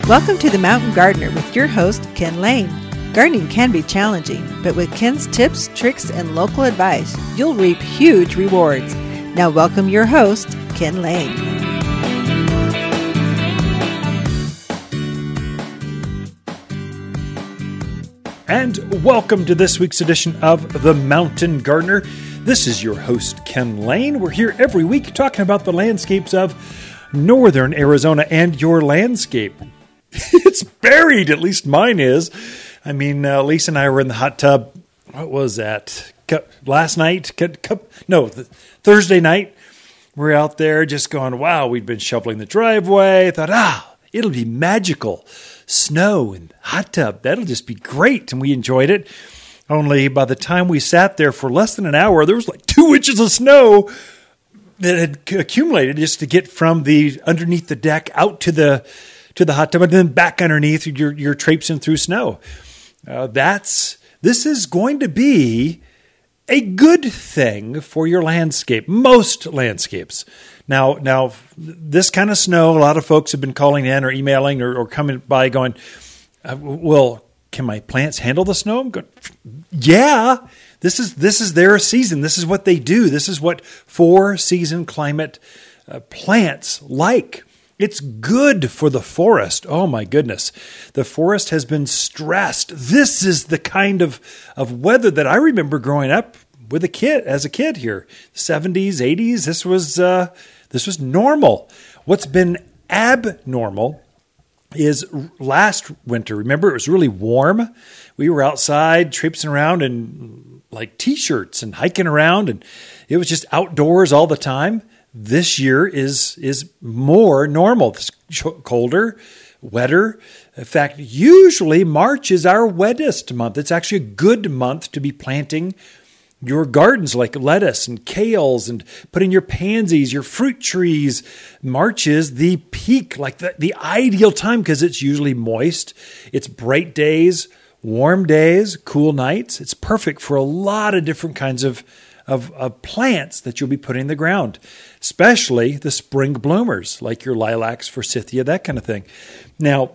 Welcome to The Mountain Gardener with your host, Ken Lane. Gardening can be challenging, but with Ken's tips, tricks, and local advice, you'll reap huge rewards. Now welcome your host, Ken Lane. And welcome to this week's edition of The Mountain Gardener. This is your host, Ken Lane. We're here every week talking about the landscapes of northern Arizona and your landscape. It's buried, at least mine is. I mean, Lisa and I were in the hot tub. What was that? Last night? Thursday night. We're out there just going, wow, we'd been shoveling the driveway. I thought, it'll be magical. Snow and hot tub, that'll just be great. And we enjoyed it. Only by the time we sat there for less than an hour, there was like 2 inches of snow that had accumulated just to get from the underneath the deck out to the hot tub and then back underneath. You're traipsing through snow. This is going to be a good thing for your landscape. Most landscapes. Now, this kind of snow, a lot of folks have been calling in or emailing or coming by going, well, can my plants handle the snow? I'm going, yeah, this is their season. This is what they do. This is what 4-season climate plants like. It's good for the forest. Oh my goodness. The forest has been stressed. This is the kind of weather that I remember growing up with as a kid here. 70s, 80s, this was normal. What's been abnormal is last winter. Remember, it was really warm. We were outside traipsing around in like t-shirts and hiking around, and it was just outdoors all the time. This year is more normal. It's colder, wetter. In fact, usually March is our wettest month. It's actually a good month to be planting your gardens like lettuce and kales and putting your pansies, your fruit trees. March is the peak, like the ideal time because it's usually moist. It's bright days, warm days, cool nights. It's perfect for a lot of different kinds of plants that you'll be putting in the ground, especially the spring bloomers like your lilacs, forsythia, that kind of thing. Now,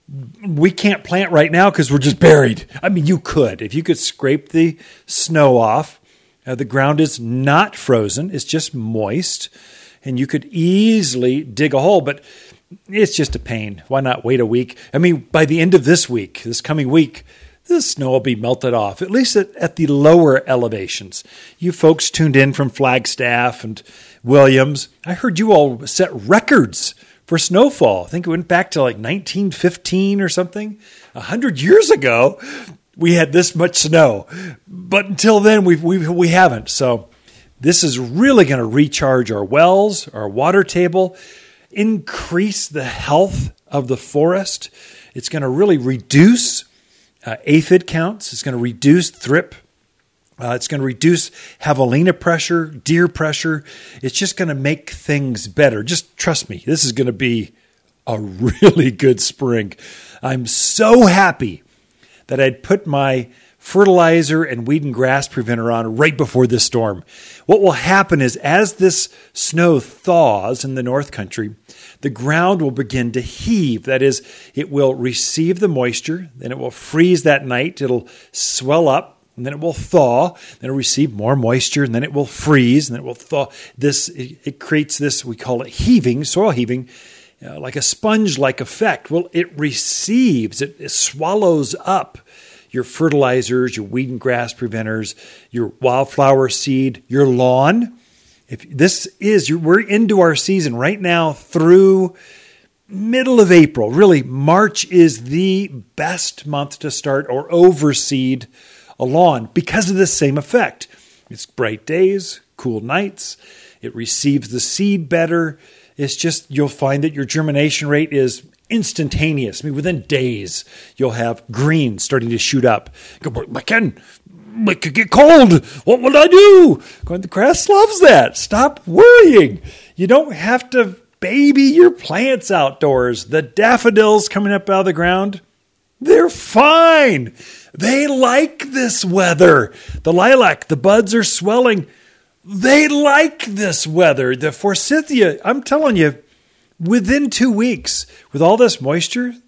we can't plant right now because we're just buried. I mean, you could. If you could scrape the snow off, the ground is not frozen. It's just moist, and you could easily dig a hole, but it's just a pain. Why not wait a week? I mean, by the end of this coming week, the snow will be melted off, at least at the lower elevations. You folks tuned in from Flagstaff and Williams. I heard you all set records for snowfall. I think it went back to like 1915 or something. 100 years ago, we had this much snow. But until then, we haven't. So this is really going to recharge our wells, our water table, increase the health of the forest. It's going to really reduce aphid counts. It's going to reduce thrip. It's going to reduce javelina pressure, deer pressure. It's just going to make things better. Just trust me, this is going to be a really good spring. I'm so happy that I'd put my fertilizer and weed and grass preventer on right before this storm. What will happen is as this snow thaws in the North Country, the ground will begin to heave. That is, it will receive the moisture, then it will freeze that night. It'll swell up, and then it will thaw. Then it'll receive more moisture, and then it will freeze, and then it will thaw. It creates this, we call it heaving, soil heaving, like a sponge-like effect. Well, it receives, it swallows up your fertilizers, your weed and grass preventers, your wildflower seed, your lawn. We're into our season right now through middle of April. Really, March is the best month to start or overseed a lawn because of the same effect. It's bright days, cool nights. It receives the seed better. It's just, you'll find that your germination rate is instantaneous. I mean, within days, you'll have greens starting to shoot up. Ken, it could get cold. What will I do? Going, the grass loves that. Stop worrying. You don't have to baby your plants outdoors. The daffodils coming up out of the ground, they're fine. They like this weather. The lilac, the buds are swelling. They like this weather. The forsythia, I'm telling you, within 2 weeks, with all this moisture,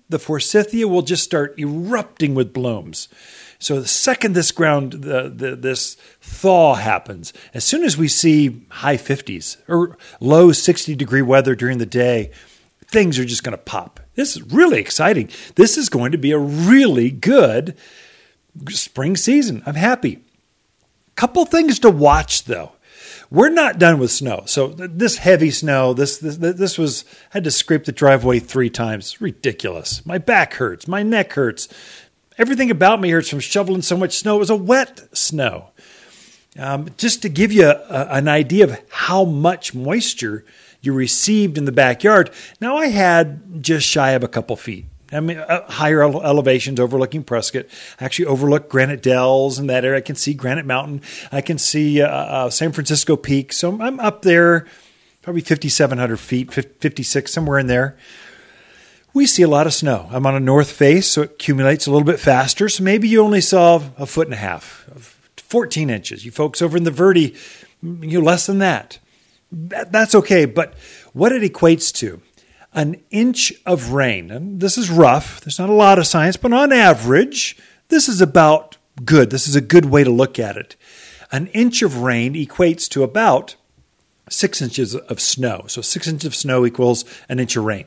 the forsythia will just start erupting with blooms. So the second this this thaw happens, as soon as we see high 50s or low 60-degree weather during the day, things are just going to pop. This is really exciting. This is going to be a really good spring season. I'm happy. Couple things to watch, though. We're not done with snow. So this heavy snow, this was, I had to scrape the driveway 3 times. It's ridiculous. My back hurts. My neck hurts. Everything about me hurts from shoveling so much snow. It was a wet snow. Just to give you an idea of how much moisture you received in the backyard. Now I had just shy of a couple feet. I mean, higher elevations overlooking Prescott. I actually overlook Granite Dells and that area. I can see Granite Mountain. I can see San Francisco Peak. So I'm up there, probably 5,700 feet, 56, somewhere in there. We see a lot of snow. I'm on a north face, so it accumulates a little bit faster. So maybe you only saw 1.5 feet, 14 inches. You folks over in the Verde, less than that. That's okay. But what it equates to, an inch of rain, and this is rough. There's not a lot of science, but on average, this is about good. This is a good way to look at it. An inch of rain equates to about 6 inches of snow. So 6 inches of snow equals an inch of rain.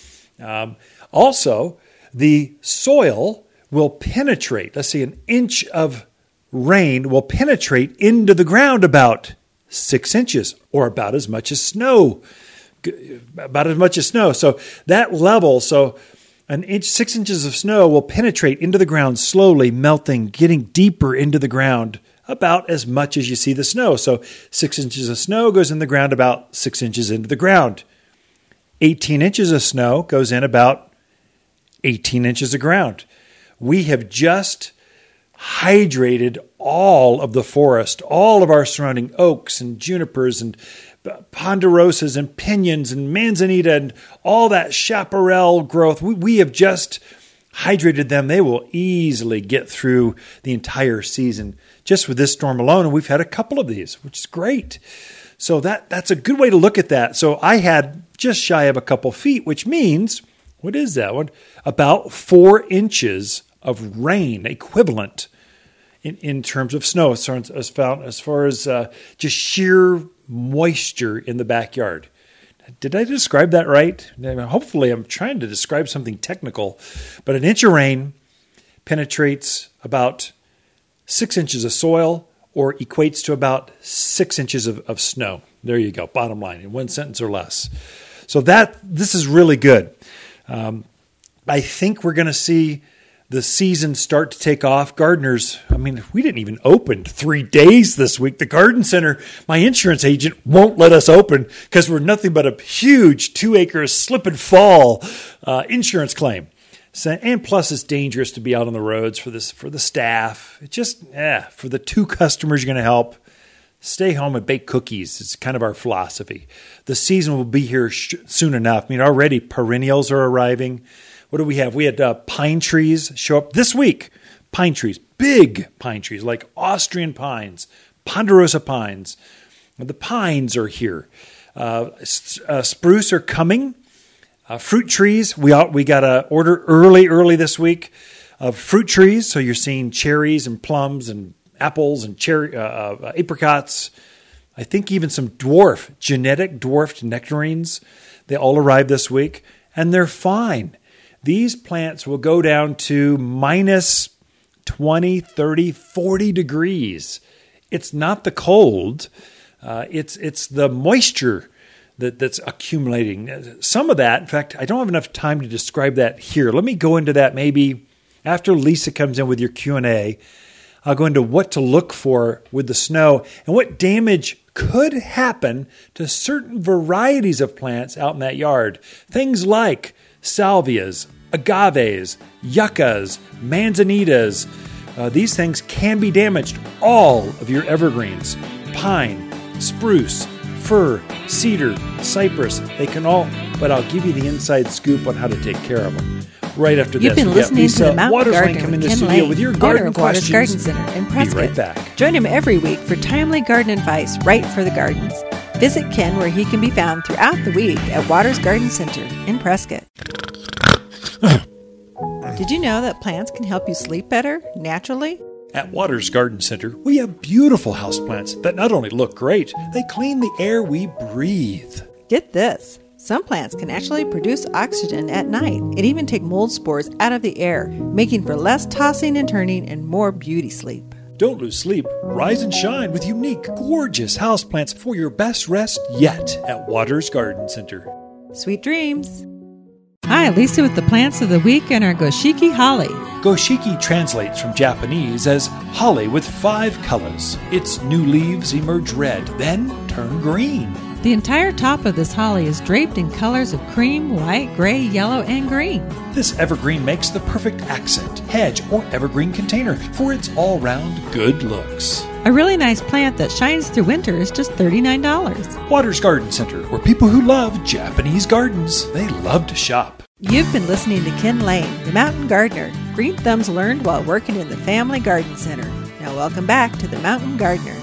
Also, the soil will penetrate. Let's see, an inch of rain will penetrate into the ground about 6 inches, or about as much as snow. So that level, so an inch, 6 inches of snow will penetrate into the ground slowly, melting, getting deeper into the ground, about as much as you see the snow. So 6 inches of snow goes in the ground about 6 inches into the ground. 18 inches of snow goes in about 18 inches of ground. We have just hydrated all of the forest, all of our surrounding oaks and junipers and ponderosas and piñons and manzanita and all that chaparral growth. We have just hydrated them. They will easily get through the entire season just with this storm alone. And we've had a couple of these, which is great. So that's a good way to look at that. So I had just shy of a couple feet, which means, what is that one? About 4 inches of rain equivalent in terms of snow, as far as just sheer moisture in the backyard. Did I describe that right? Hopefully I'm trying to describe something technical, but an inch of rain penetrates about 6 inches of soil, or equates to about 6 inches of snow. There you go, bottom line, in one sentence or less. So this is really good. I think we're going to see the season start to take off. Gardeners, we didn't even open 3 days this week. The garden center, my insurance agent won't let us open because we're nothing but a huge 2-acre slip and fall insurance claim. So, and plus, it's dangerous to be out on the roads for the staff. It's just, for the 2 customers you're going to help, stay home and bake cookies. It's kind of our philosophy. The season will be here soon enough. Already perennials are arriving. What do we have? We had pine trees show up this week. Pine trees, big pine trees like Austrian pines, ponderosa pines. The pines are here. Spruce are coming. Fruit trees, we got an order early this week of fruit trees. So you're seeing cherries and plums and apples and apricots. I think even some genetic dwarfed nectarines. They all arrived this week, and they're fine. These plants will go down to minus 20, 30, 40 degrees. It's not the cold. It's the moisture that's accumulating. Some of that, in fact, I don't have enough time to describe that here. Let me go into that maybe after Lisa comes in with your Q&A. I'll go into what to look for with the snow and what damage could happen to certain varieties of plants out in that yard. Things like salvias, agaves, yuccas, manzanitas. These things can be damaged. All of your evergreens, pine, spruce, fir, cedar, cypress, they can all, but I'll give you the inside scoop on how to take care of them. Right after You've this, been listening to the Mountain Gardener come in the with Ken studio Lane, with your owner garden of Waters questions. Garden Center in Prescott. Be right back. Join him every week for timely garden advice right for the gardens. Visit Ken where he can be found throughout the week at Waters Garden Center in Prescott. Did you know that plants can help you sleep better naturally? At Waters Garden Center, we have beautiful houseplants that not only look great, they clean the air we breathe. Get this. Some plants can actually produce oxygen at night and even take mold spores out of the air, making for less tossing and turning and more beauty sleep. Don't lose sleep. Rise and shine with unique, gorgeous houseplants for your best rest yet at Waters Garden Center. Sweet dreams. Hi, Lisa with the plants of the week and our Goshiki holly. Goshiki translates from Japanese as holly with 5 colors. Its new leaves emerge red, then turn green. The entire top of this holly is draped in colors of cream, white, gray, yellow, and green. This evergreen makes the perfect accent, hedge, or evergreen container for its all-round good looks. A really nice plant that shines through winter is just $39. Waters Garden Center, where people who love Japanese gardens, they love to shop. You've been listening to Ken Lane, the Mountain Gardener. Green thumbs learned while working in the Family Garden Center. Now welcome back to the Mountain Gardener.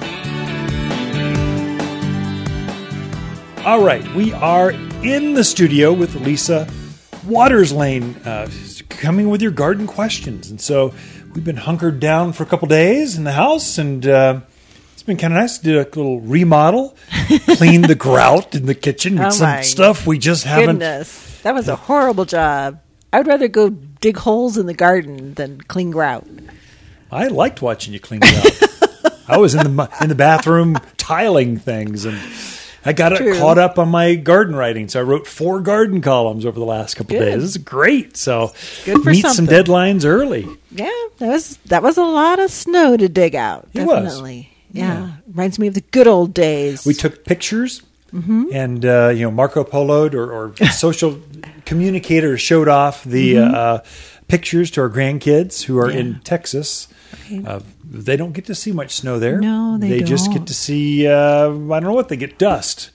All right, we are in the studio with Lisa Waters Lane, coming with your garden questions. And so we've been hunkered down for a couple days in the house, and it's been kind of nice to do a little remodel, clean the grout in the kitchen with some stuff we just haven't. Goodness, that was a horrible job. I would rather go dig holes in the garden than clean grout. I liked watching you clean grout. I was in the bathroom tiling things, and I got caught up on my garden writing, so I wrote 4 garden columns over the last couple of days. This is great. So good for meet some deadlines early. Yeah, that was a lot of snow to dig out. Definitely. It was. Yeah. Reminds me of the good old days. We took pictures, and Marco Polo'd or social communicators showed off the pictures to our grandkids who are in Texas. Okay. They don't get to see much snow there. No, they don't. They just get to see, I don't know what they get, dust.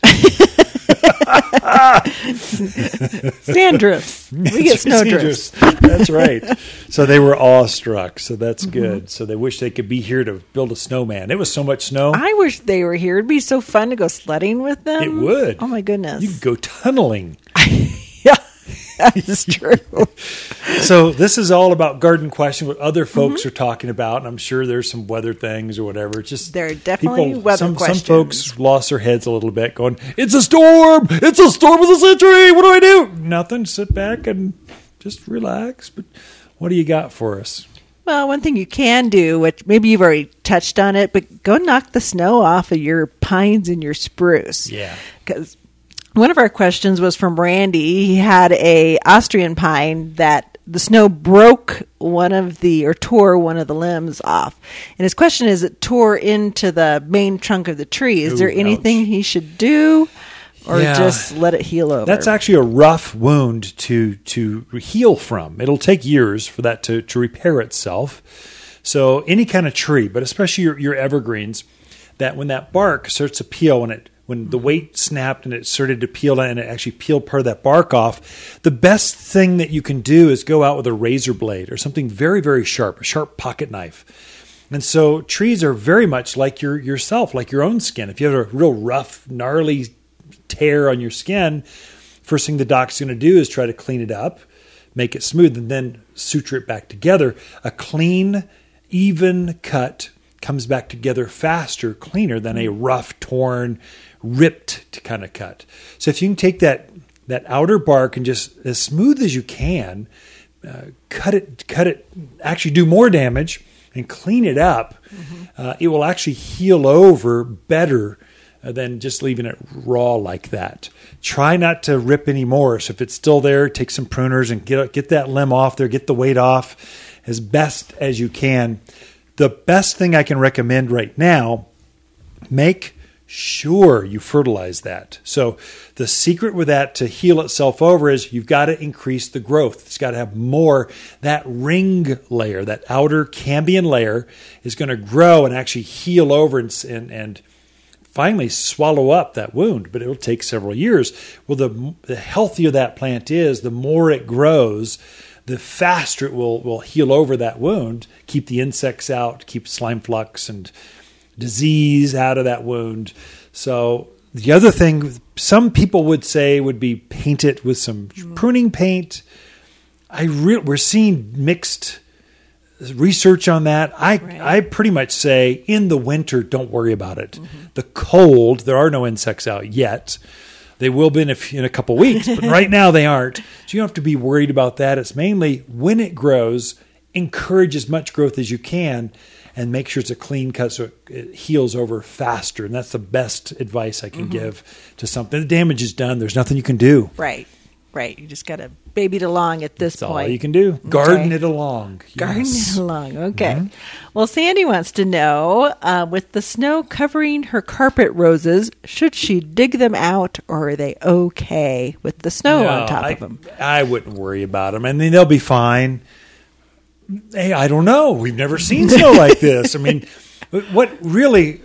Sand drifts. We get snow drifts. That's right. So they were awestruck. So that's good. So they wish they could be here to build a snowman. It was so much snow. I wish they were here. It'd be so fun to go sledding with them. It would. Oh, my goodness. You could go tunneling. That's true. So this is all about garden questions, what other folks are talking about, and I'm sure there's some weather things or whatever. It's just there are definitely weather questions. Some folks lost their heads a little bit, going, "It's a storm! It's a storm of the century! What do I do?" Nothing. Sit back and just relax. But what do you got for us? Well, one thing you can do, which maybe you've already touched on it, but go knock the snow off of your pines and your spruce. Yeah, because one of our questions was from Randy. He had a Austrian pine that the snow broke tore one of the limbs off. And his question is, it tore into the main trunk of the tree. Is there anything he should do or just let it heal over? That's actually a rough wound to heal from. It'll take years for that to repair itself. So any kind of tree, but especially your evergreens, that when that bark starts to peel, when the weight snapped and it started to peel and it actually peeled part of that bark off, the best thing that you can do is go out with a razor blade or something very, very sharp, a sharp pocket knife. And so trees are very much like yourself, like your own skin. If you have a real rough, gnarly tear on your skin, first thing the doc's going to do is try to clean it up, make it smooth, and then suture it back together. A clean, even cut comes back together faster, cleaner than a rough, torn, ripped kind of cut. So if you can take that outer bark and just as smooth as you can, cut it, actually do more damage and clean it up, it will actually heal over better than just leaving it raw like that. Try not to rip anymore. So if it's still there, take some pruners and get that limb off there, get the weight off as best as you can. The best thing I can recommend right now, make sure you fertilize that. So the secret with that to heal itself over is you've got to increase the growth. It's got to have more. That ring layer, that outer cambium layer is going to grow and actually heal over and finally swallow up that wound, but it'll take several years. Well, the healthier that plant is, the more it grows, the faster it will heal over that wound, keep the insects out, keep slime flux and disease out of that wound. So the other thing some people would say would be paint it with some pruning paint. we're seeing mixed research on that. I pretty much say in the winter, don't worry about it. The cold, there are no insects out yet. They will be in a couple weeks, but right now they aren't. So you don't have to be worried about that. It's mainly when it grows, encourage as much growth as you can and make sure it's a clean cut so it heals over faster. And that's the best advice I can give to something. The damage is done. There's nothing you can do. Right. You just got to baby it along at this That's point. all you can do. Garden it along. Garden it along. Okay. Well, Sandy wants to know, with the snow covering her carpet roses, should she dig them out or are they okay with the snow on top of them? I wouldn't worry about them. I mean, they'll be fine. Hey, I don't know. We've never seen snow like this. I mean, what really,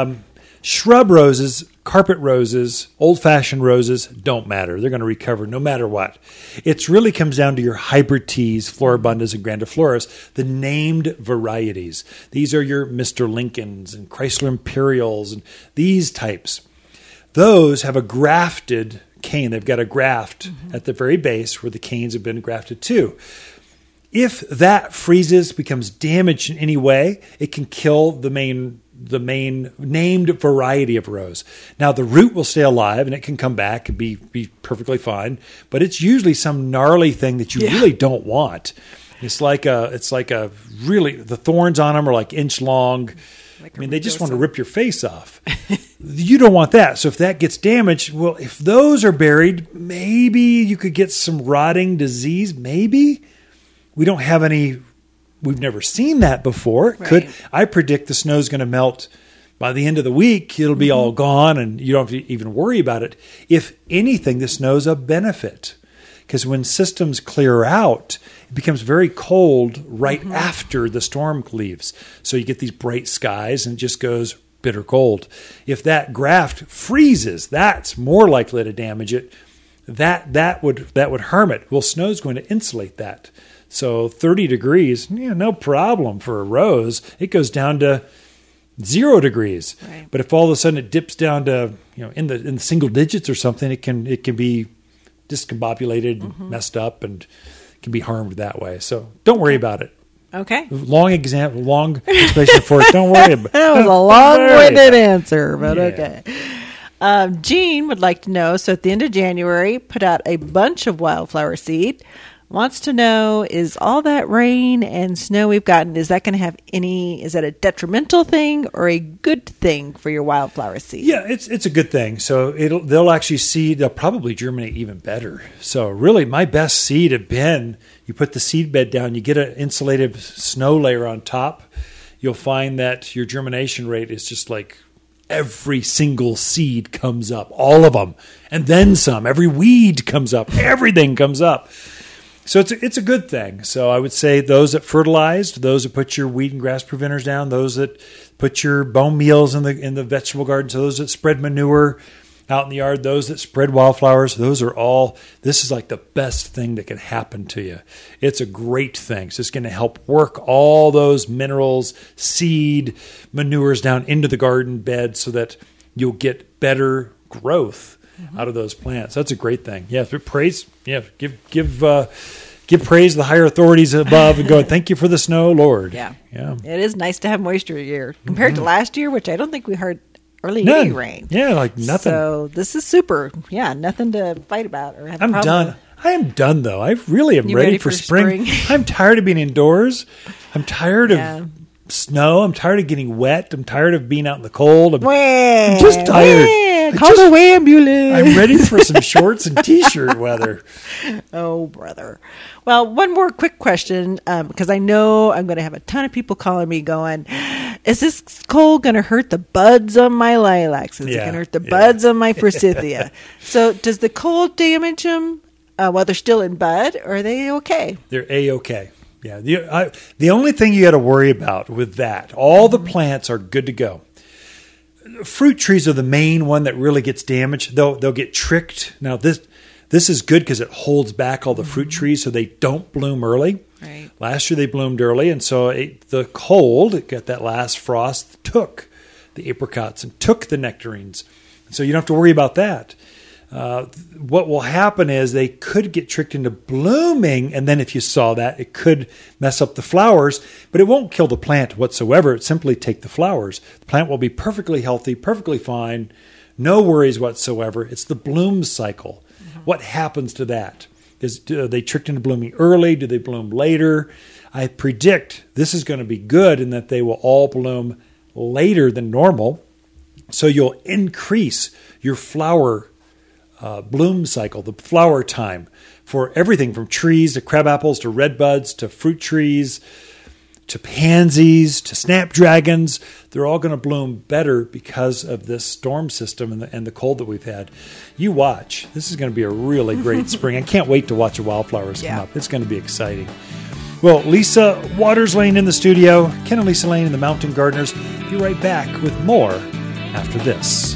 shrub roses, carpet roses, old-fashioned roses don't matter. They're going to recover no matter what. It really comes down to your hybrid teas, Floribundas and grandifloras, the named varieties. These are your Mr. Lincolns and Chrysler Imperials and these types. Those have a grafted cane. They've got a graft at the very base where the canes have been grafted to. If that freezes, becomes damaged in any way, it can kill the main named variety of rose. Now, the root will stay alive and it can come back and be perfectly fine, but it's usually some gnarly thing that you really don't want. It's like a really, the thorns on them are like inch long. I mean, they just want to rip your face off. You don't want that. So if that gets damaged, well, if those are buried, maybe you could get some rotting disease, maybe. We don't have any, we've never seen that before. Right. I predict the snow's going to melt by the end of the week. It'll be all gone and you don't have to even worry about it. If anything, the snow's a benefit because when systems clear out, it becomes very cold right after the storm leaves. So you get these bright skies and it just goes bitter cold. If that graft freezes, that's more likely to damage it. That would harm it. Well, snow's going to insulate that. So 30 degrees, no problem for a rose. It goes down to 0 degrees. Right. But if all of a sudden it dips down to in the single digits or something, it can be discombobulated, and messed up, and can be harmed that way. So don't worry about it. Okay. Long explanation for it. Don't worry about it. That was a long-winded answer, but okay. Jean would like to know, so at the end of January, put out a bunch of wildflower seed. Wants to know, is all that rain and snow we've gotten, is that going to have is that a detrimental thing or a good thing for your wildflower seed? Yeah, it's a good thing. So they'll probably germinate even better. So really my best seed have been, you put the seed bed down, you get an insulated snow layer on top, you'll find that your germination rate is just like every single seed comes up, all of them, and then some. Every weed comes up, everything comes up. So it's a good thing. So I would say those that fertilized, those that put your weed and grass preventers down, those that put your bone meals in the vegetable garden, so those that spread manure out in the yard, those that spread wildflowers, this is like the best thing that can happen to you. It's a great thing. So it's going to help work all those minerals, seed, manures down into the garden bed so that you'll get better growth out of those plants. That's a great thing. Yeah, praise. Yeah, give praise to the higher authorities above and go, thank you for the snow, Lord. Yeah. It is nice to have moisture here compared to last year, which I don't think we heard any rain. Yeah, like nothing. So this is super. Yeah, nothing to fight about or have a problem done. with. I am done, though. I really am ready for spring. I'm tired of being indoors. I'm tired of snow. I'm tired of getting wet. I'm tired of being out in the cold. I'm just tired. Call the ambulance. I'm ready for some shorts and T-shirt weather. Oh, brother. Well, one more quick question, because I know I'm going to have a ton of people calling me going, is this cold going to hurt the buds on my lilacs? Is it going to hurt the buds on my forsythia? So does the cold damage them while they're still in bud, or are they okay? They're A-okay. Yeah. The only thing you got to worry about with that, all the plants are good to go. Fruit trees are the main one that really gets damaged. They'll get tricked. Now this is good because it holds back all the fruit trees so they don't bloom early. Right. Last year they bloomed early, and so the cold, it got that last frost, took the apricots and took the nectarines. And so you don't have to worry about that. what will happen is they could get tricked into blooming, and then if you saw that, it could mess up the flowers, but it won't kill the plant whatsoever. It simply take the flowers. The plant will be perfectly healthy, perfectly fine, no worries whatsoever. It's the bloom cycle. What happens to that? Are they tricked into blooming early? Do they bloom later? I predict this is going to be good in that they will all bloom later than normal. So you'll increase your flower bloom cycle, the flower time, for everything from trees to crabapples to redbuds to fruit trees to pansies to snapdragons. They're all going to bloom better because of this storm system and the cold that we've had. You watch. This is going to be a really great spring. I can't wait to watch the wildflowers come up. It's going to be exciting. Well, Lisa Waters Lane in the studio, Ken and Lisa Lane and the Mountain Gardeners. Be right back with more after this.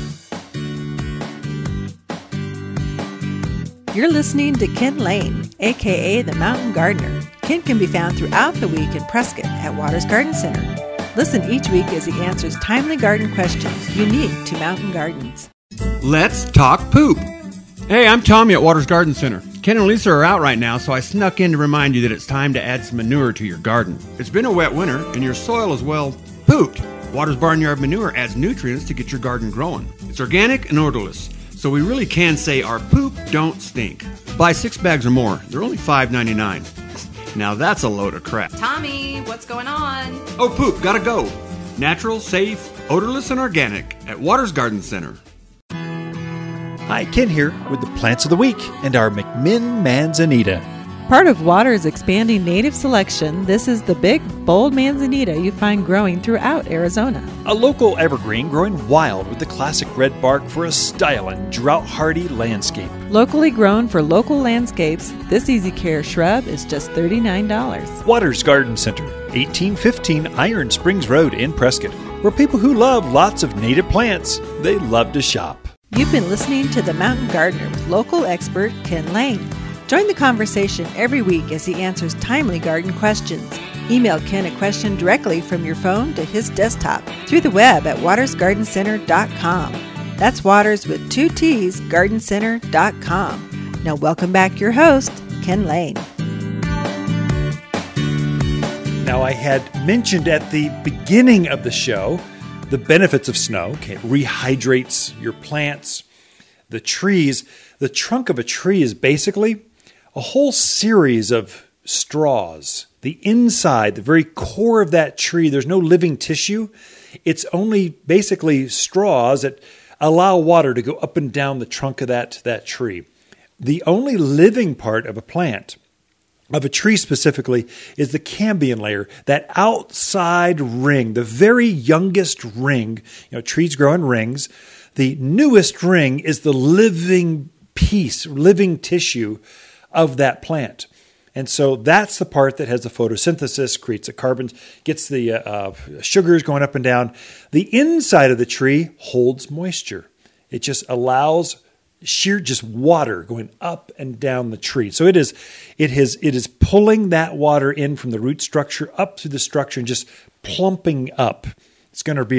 You're listening to Ken Lane, a.k.a. the Mountain Gardener. Ken can be found throughout the week in Prescott at Waters Garden Center. Listen each week as he answers timely garden questions unique to mountain gardens. Let's talk poop. Hey, I'm Tommy at Waters Garden Center. Ken and Lisa are out right now, so I snuck in to remind you that it's time to add some manure to your garden. It's been a wet winter, and your soil is, well, pooped. Waters Barnyard Manure adds nutrients to get your garden growing. It's organic and odorless, so we really can say our poop don't stink. Buy 6 bags or more. They're only $5.99. Now that's a load of crap. Tommy, what's going on? Oh, poop, gotta go. Natural, safe, odorless, and organic at Waters Garden Center. Hi, Ken here with the Plants of the Week and our McMinn Manzanita. Part of Waters' expanding native selection, this is the big, bold manzanita you find growing throughout Arizona. A local evergreen growing wild with the classic red bark for a styling, drought-hardy landscape. Locally grown for local landscapes, this easy care shrub is just $39. Waters Garden Center, 1815 Iron Springs Road in Prescott, where people who love lots of native plants, they love to shop. You've been listening to The Mountain Gardener with local expert Ken Lane. Join the conversation every week as he answers timely garden questions. Email Ken a question directly from your phone to his desktop through the web at watersgardencenter.com. That's Waters with 2 T's, gardencenter.com. Now welcome back your host, Ken Lane. Now, I had mentioned at the beginning of the show the benefits of snow. Okay, it rehydrates your plants, the trees. The trunk of a tree is basically a whole series of straws. The inside, the very core of that tree, there's no living tissue. It's only basically straws that allow water to go up and down the trunk of that tree. The only living part of a plant, of a tree specifically, is the cambium layer, that outside ring, the very youngest ring. Trees grow in rings. The newest ring is the living piece, living tissue of that plant. And so that's the part that has the photosynthesis, creates the carbon, gets the sugars going up and down. The inside of the tree holds moisture. It just allows just water going up and down the tree. So it is pulling that water in from the root structure up through the structure and just plumping up. It's going to be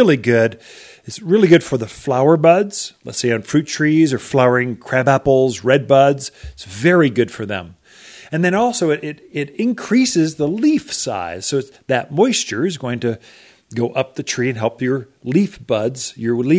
it's really good for the flower buds, let's say on fruit trees or flowering crabapples, red buds. It's very good for them. And then also it increases the leaf size. So that moisture is going to go up the tree and help your leaf buds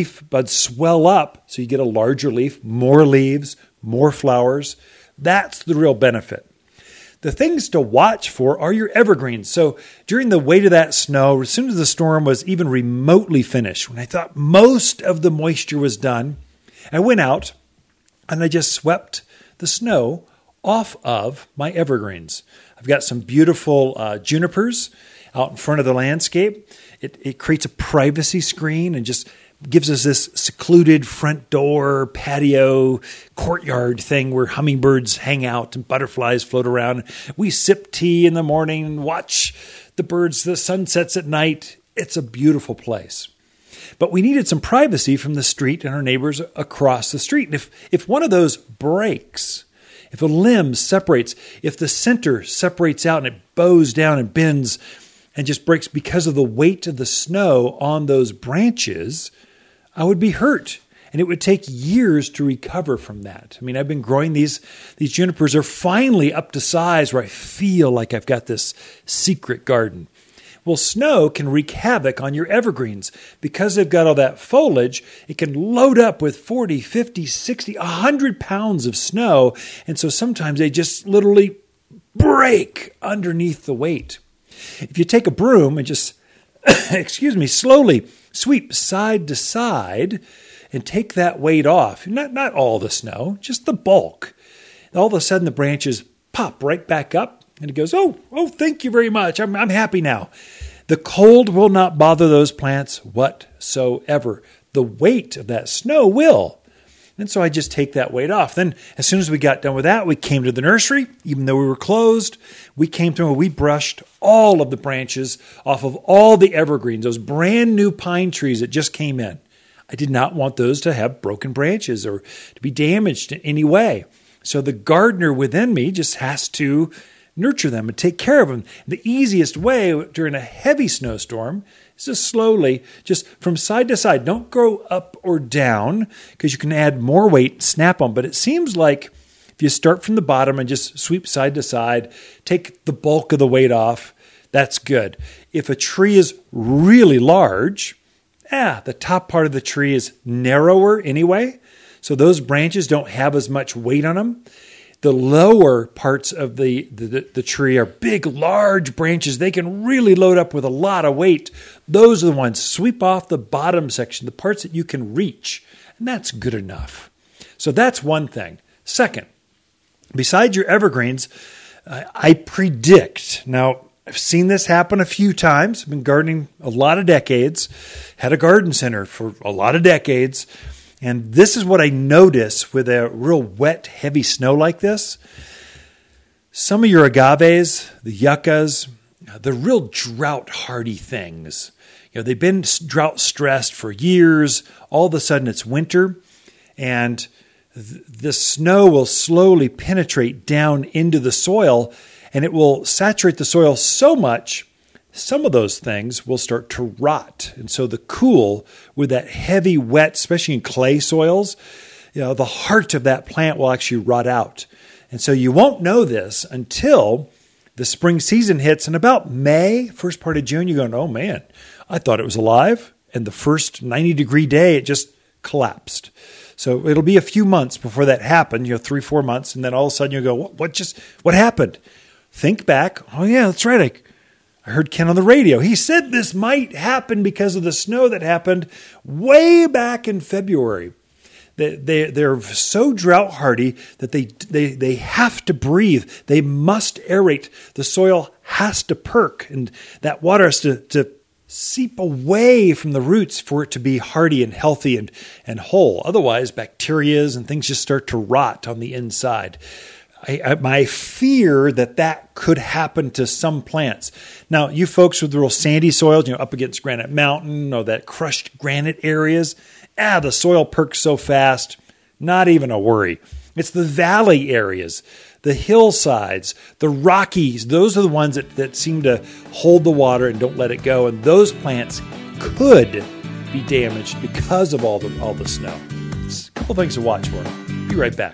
swell up so you get a larger leaf, more leaves, more flowers. That's the real benefit. The things to watch for are your evergreens. So during the weight of that snow, as soon as the storm was even remotely finished, when I thought most of the moisture was done, I went out and I just swept the snow off of my evergreens. I've got some beautiful junipers out in front of the landscape. It creates a privacy screen and just gives us this secluded front door, patio, courtyard thing where hummingbirds hang out and butterflies float around. We sip tea in the morning and watch the birds, the sunsets at night. It's a beautiful place. But we needed some privacy from the street and our neighbors across the street. And if one of those breaks, if a limb separates, if the center separates out and it bows down and bends and just breaks because of the weight of the snow on those branches, I would be hurt. And it would take years to recover from that. I mean, I've been growing these junipers are finally up to size where I feel like I've got this secret garden. Well, snow can wreak havoc on your evergreens. Because they've got all that foliage, it can load up with 40, 50, 60, 100 pounds of snow. And so sometimes they just literally break underneath the weight. If you take a broom and just, slowly sweep side to side and take that weight off, not all the snow, just the bulk, all of a sudden the branches pop right back up and it goes, oh, thank you very much. I'm happy now. The cold will not bother those plants whatsoever. The weight of that snow will. And so I just take that weight off. Then as soon as we got done with that, we came to the nursery. Even though we were closed, we came through and we brushed all of the branches off of all the evergreens, those brand new pine trees that just came in. I did not want those to have broken branches or to be damaged in any way. So the gardener within me just has to nurture them and take care of them. The easiest way during a heavy snowstorm is to slowly, just from side to side. Don't go up or down because you can add more weight and snap them. But it seems like if you start from the bottom and just sweep side to side, take the bulk of the weight off, that's good. If a tree is really large, the top part of the tree is narrower anyway, so those branches don't have as much weight on them. The lower parts of the tree are big, large branches. They can really load up with a lot of weight. Those are the ones. Sweep off the bottom section, the parts that you can reach, and that's good enough. So that's one thing. Second, besides your evergreens, I predict. Now, I've seen this happen a few times. I've been gardening a lot of decades, had a garden center for a lot of decades. And this is what I notice with a real wet, heavy snow like this. Some of your agaves, the yuccas, the real drought-hardy things. They've been drought-stressed for years. All of a sudden it's winter, and the snow will slowly penetrate down into the soil, and it will saturate the soil so much some of those things will start to rot. And so the cool with that heavy, wet, especially in clay soils, the heart of that plant will actually rot out. And so you won't know this until the spring season hits. And about May, first part of June, you're going, oh man, I thought it was alive. And the first 90-degree day, it just collapsed. So it'll be a few months before that happened, 3-4 months. And then all of a sudden you go, what happened? Think back. Oh yeah, that's right. I heard Ken on the radio. He said this might happen because of the snow that happened way back in February. They're so drought hardy that they have to breathe. They must aerate. The soil has to perk, and that water has to seep away from the roots for it to be hardy and healthy and whole. Otherwise, bacteria and things just start to rot on the inside. I fear that could happen to some plants. Now, you folks with the real sandy soils, up against Granite Mountain or that crushed granite areas, the soil perks so fast, not even a worry. It's the valley areas, the hillsides, the Rockies. Those are the ones that seem to hold the water and don't let it go. And those plants could be damaged because of all the snow. It's a couple things to watch for. Be right back.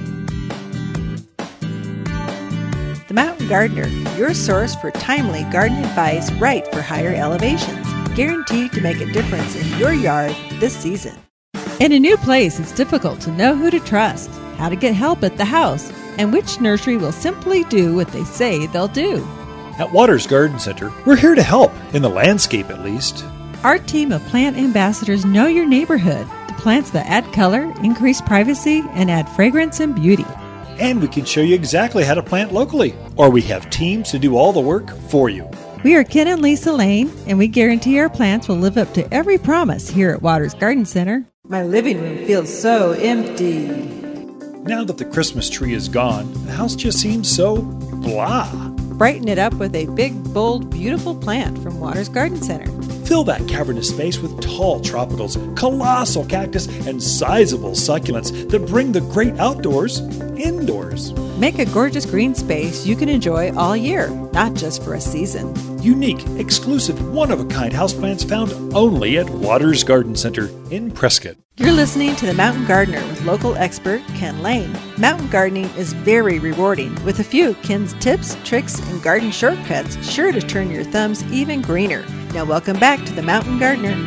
The Mountain Gardener, your source for timely garden advice right for higher elevations. Guaranteed to make a difference in your yard this season. In a new place, it's difficult to know who to trust, how to get help at the house, and which nursery will simply do what they say they'll do. At Waters Garden Center, we're here to help, in the landscape at least. Our team of plant ambassadors know your neighborhood, the plants that add color, increase privacy, and add fragrance and beauty. And we can show you exactly how to plant locally, or we have teams to do all the work for you. We are Ken and Lisa Lane, and we guarantee our plants will live up to every promise here at Waters Garden Center. My living room feels so empty. Now that the Christmas tree is gone, the house just seems so blah. Brighten it up with a big, bold, beautiful plant from Waters Garden Center. Fill that cavernous space with tall tropicals, colossal cactus, and sizable succulents that bring the great outdoors indoors. Make a gorgeous green space you can enjoy all year, not just for a season. Unique, exclusive, one-of-a-kind houseplants found only at Waters Garden Center in Prescott. You're listening to The Mountain Gardener with local expert Ken Lane. Mountain gardening is very rewarding, with a few Ken's tips, tricks, and garden shortcuts sure to turn your thumbs even greener. Now welcome back to The Mountain Gardener.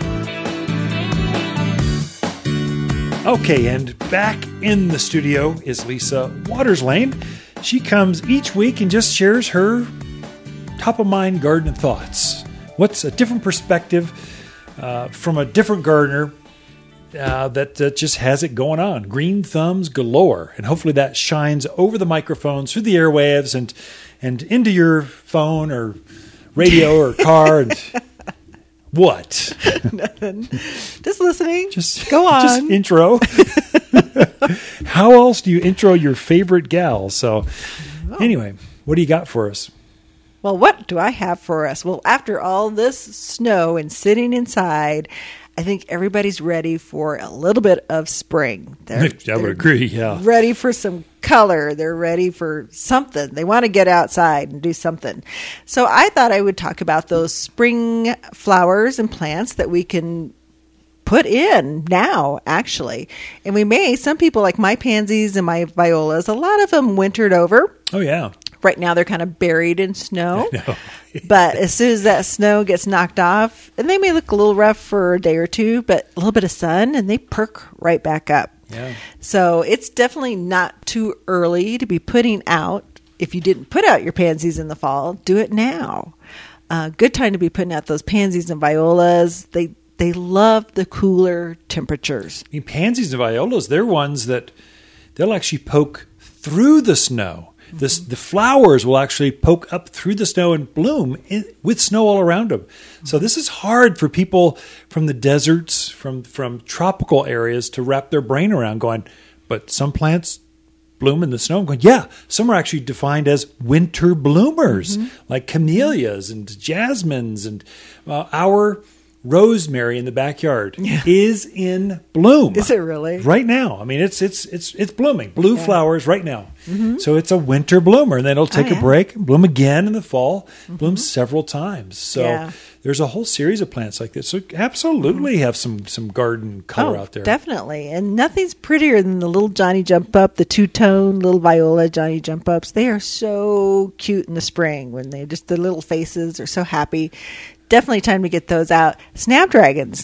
Okay, and back in the studio is Lisa Waterslane. She comes each week and just shares her top-of-mind garden thoughts. What's a different perspective from a different gardener that just has it going on. Green thumbs galore. And hopefully that shines over the microphones, through the airwaves, and into your phone or radio or car. And what? Nothing. Just listening. Just go on. Just intro. How else do you intro your favorite gal? So anyway, what do you got for us? Well, what do I have for us? Well, after all this snow and sitting inside, I think everybody's ready for a little bit of spring. I would agree, yeah. Ready for some color. They're ready for something. They want to get outside and do something. So I thought I would talk about those spring flowers and plants that we can put in now, actually. And we may, some people like my pansies and my violas, a lot of them wintered over. Oh, yeah. Right now, they're kind of buried in snow. But as soon as that snow gets knocked off, and they may look a little rough for a day or two, but a little bit of sun, and they perk right back up. Yeah. So it's definitely not too early to be putting out. If you didn't put out your pansies in the fall, do it now. Good time to be putting out those pansies and violas. They love the cooler temperatures. I mean, pansies and violas, they're ones that they'll actually poke through the snow. The flowers will actually poke up through the snow and bloom with snow all around them. So this is hard for people from the deserts, from tropical areas to wrap their brain around going, but some plants bloom in the snow. I'm going, yeah, some are actually defined as winter bloomers, like camellias and jasmines, and our rosemary in the backyard is in bloom. Is it really? Right now. I mean, it's blooming. Blue flowers right now. So it's a winter bloomer, and then it'll take a break, bloom again in the fall, bloom several times. So there's a whole series of plants like this. So absolutely have some garden color out there. Definitely. And nothing's prettier than the little Johnny Jump Up, the two-tone little viola Johnny Jump Ups. They are so cute in the spring when they just, the little faces are so happy. Definitely time to get those out. Snapdragons.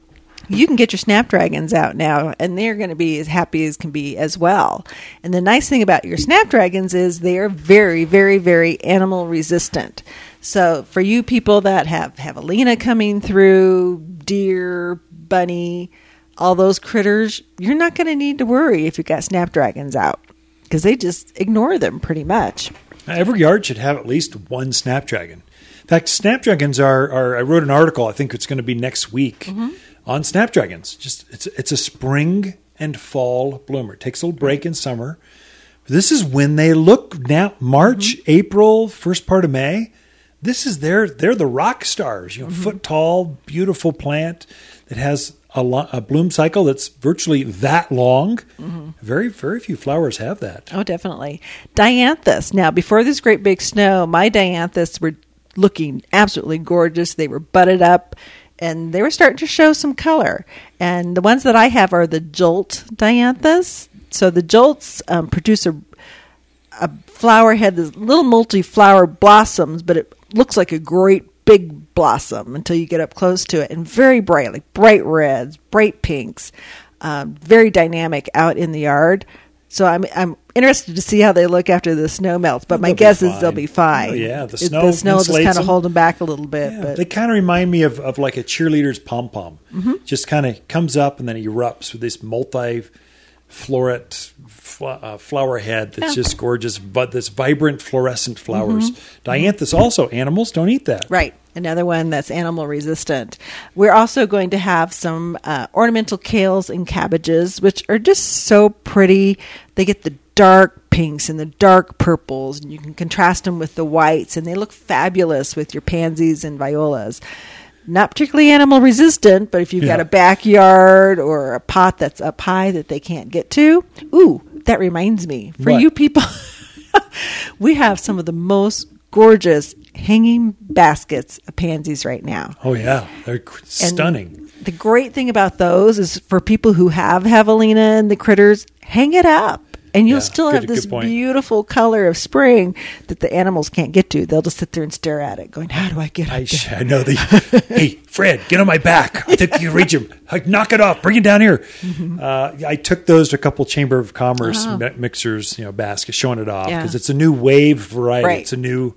You can get your snapdragons out now, and they're going to be as happy as can be as well. And the nice thing about your snapdragons is they are very, very, very animal resistant. So for you people that have javelina coming through, deer, bunny, all those critters, you're not going to need to worry if you've got snapdragons out, because they just ignore them pretty much. Every yard should have at least one snapdragon. In fact, snapdragons are I wrote an article, I think it's going to be next week, on snapdragons. It's a spring and fall bloomer. It takes a little break in summer. This is when they look now, March, April, first part of May. This is they're the rock stars, foot tall, beautiful plant that has a bloom cycle that's virtually that long. Very, very few flowers have that. Oh, definitely. Dianthus. Now, before this great big snow, my dianthus were looking absolutely gorgeous. They were budded up, and they were starting to show some color. And the ones that I have are the Jolt dianthus. So the Jolts produce a flower head, this little multi-flower blossoms, but it looks like a great big blossom until you get up close to it, and very bright, like bright reds, bright pinks, very dynamic out in the yard. So I'm interested to see how they look after the snow melts, but my guess is they'll be fine. Oh, yeah, the snow will just kind of hold them back a little bit. Yeah, but they kind of remind me of like a cheerleader's pom-pom. Just kind of comes up and then it erupts with this multi-floret flower head that's just gorgeous, but this vibrant fluorescent flowers. Dianthus also, animals don't eat that. Right. Another one that's animal resistant. We're also going to have some ornamental kales and cabbages, which are just so pretty. They get the dark pinks and the dark purples, and you can contrast them with the whites, and they look fabulous with your pansies and violas. Not particularly animal resistant, but if you've got a backyard or a pot that's up high that they can't get to, ooh, that reminds me. For you people We have some of the most gorgeous hanging baskets of pansies right now. Oh, yeah. They're stunning. And the great thing about those is for people who have javelina and the critters, hang it up. And you'll still have this beautiful color of spring that the animals can't get to. They'll just sit there and stare at it, going, how do I get up there? I know. Hey, Fred, get on my back. I think you can reach him. Knock it off. Bring it down here. Mm-hmm. I took those to a couple Chamber of Commerce mixers, baskets, showing it off because it's a new wave variety. Right. It's a new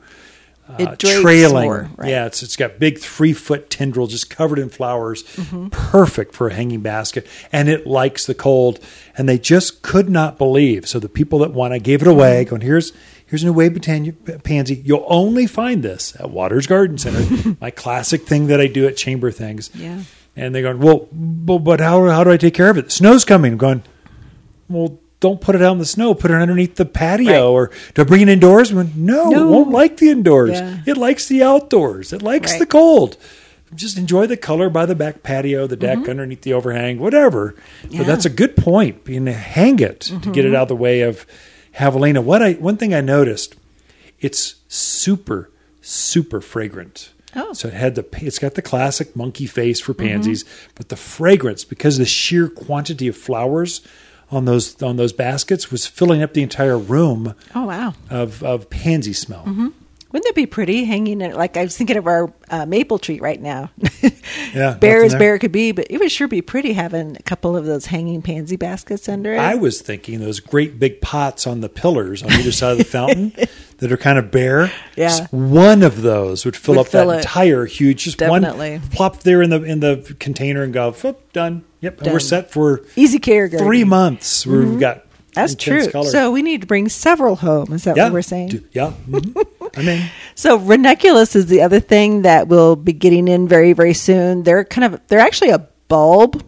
it drapes trailing. More, right. Yeah, it's got big 3-foot tendril just covered in flowers. Mm-hmm. Perfect for a hanging basket. And it likes the cold. And they just could not believe. So the people that won, I gave it away, going, here's a new wave pansy. You'll only find this at Waters Garden Center. My classic thing that I do at chamber things. Yeah. And they're going, well, but how do I take care of it? The snow's coming. I'm going, well, don't put it out in the snow. Put it underneath the patio, or do I bring it indoors? No, it won't like the indoors. Yeah. It likes the outdoors. It likes the cold. Just enjoy the color by the back patio, the deck, underneath the overhang, whatever. Yeah. But that's a good point. Hang it to get it out of the way of javelina. One thing I noticed, it's super, super fragrant. Oh. So it's got the classic monkey face for pansies, but the fragrance, because of the sheer quantity of flowers on those baskets, was filling up the entire room. Oh, wow. Of pansy smell. Mm-hmm. Wouldn't that be pretty hanging it? Like I was thinking of our maple tree right now. Yeah, bare as bare could be, but it would sure be pretty having a couple of those hanging pansy baskets under it. I was thinking those great big pots on the pillars on either side of the fountain that are kind of bare. Yeah, just one of those would fill up that entire huge. Just definitely. One plop there in the container and go, done. Yep, and we're set for easy care garden. 3 months. We've got. That's true. Color. So we need to bring several home. Is that what we're saying? Yeah. Mm-hmm. So ranunculus is the other thing that we'll be getting in very, very soon. They're actually a bulb,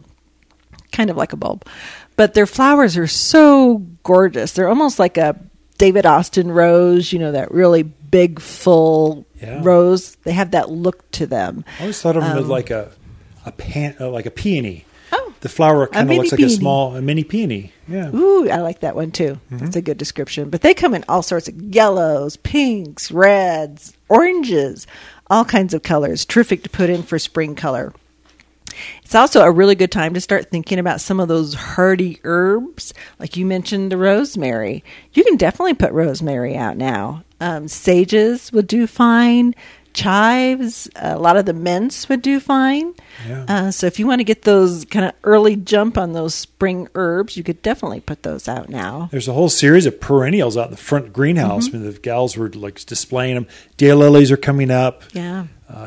kind of like a bulb, but their flowers are so gorgeous. They're almost like a David Austin rose, that really big, full rose. They have that look to them. I always thought of them as like a peony. Oh, the flower kind of looks like peony. a mini peony. Yeah. Ooh, I like that one too. That's a good description. But they come in all sorts of yellows, pinks, reds, oranges, all kinds of colors. Terrific to put in for spring color. It's also a really good time to start thinking about some of those hardy herbs. Like you mentioned, the rosemary. You can definitely put rosemary out now. Sages would do fine. Chives, a lot of the mints would do fine. Yeah. So if you want to get those kind of early jump on those spring herbs, you could definitely put those out now. There's a whole series of perennials out in the front greenhouse. I mean, the gals were like displaying them. Daylilies are coming up. Yeah.